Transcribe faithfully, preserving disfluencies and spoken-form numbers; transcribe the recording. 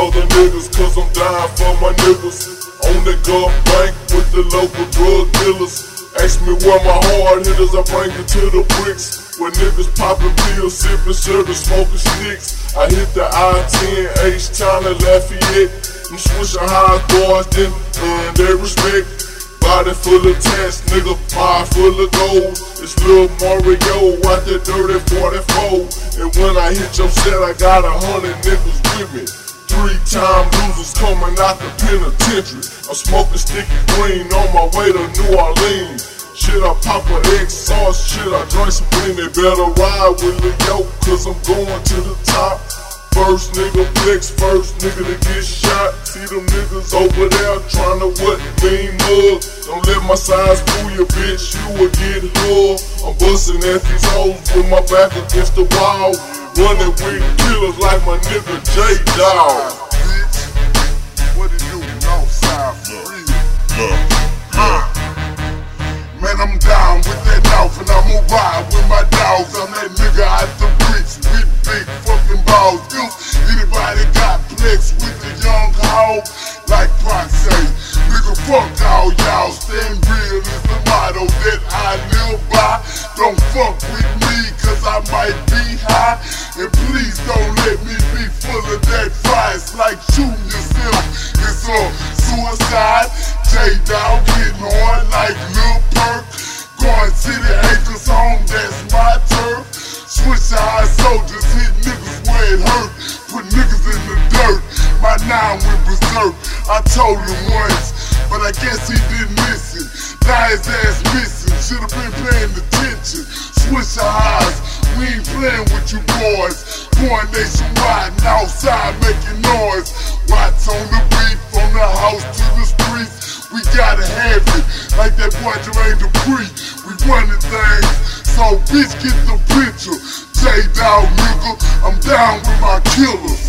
other niggas, cause I'm dying for my niggas. On the gun bank with the local drug dealers. Ask me where my hard hitters, I bring it to the bricks. Where niggas poppin' pills, sippin' syrup, smoking sticks. I hit the I ten, H-Town and Lafayette. I'm switching high bars, then earn their respect. Body full of tats, nigga, mind full of gold. It's Lil Mario out that dirty forty-four. And when I hit your set, I got a hundred niggas with me. Three-time losers coming out the penitentiary. I'm smoking sticky green on my way to New Orleans. Shit, I pop an X sauce, shit, I drink some green. They better ride with Leo, cause I'm going to the top. First nigga flex, first nigga to get shot. See them niggas over there tryna what mean mug. Don't let my size fool you, bitch, you will get hugged. I'm busting at these hoes with my back against the wall. Running with killers like my nigga J-Dawg. Bitch, what it do? Northside for real. Uh, Man, I'm down with that mouth and I'ma ride with my dogs. I'm that nigga out the bricks with big fucking balls. If anybody got flex with the young hog, like Pac say, nigga fuck all y'all. Stand real is the motto that I live by. Don't fuck with me cause I might be high. And please don't let me be full of that fire. It's like shooting yourself. It's a suicide. J-Dawg getting hard like Lil Perk. Going City Acres home, that's my turf. Switch to high soldiers, hit niggas where it hurt. Put niggas in the dirt, my nine went berserk. I told him once, but I guess he didn't listen. Now his ass missing, should've been paying attention. Switch to highs, we ain't playing with you boys. Going nationwide and outside making noise. Watch on the beat, from the house to the streets. We gotta have it, like that boy Jermaine Dupri. We running things, so bitch get the picture. J-Dawg nigga, I'm down with my killers.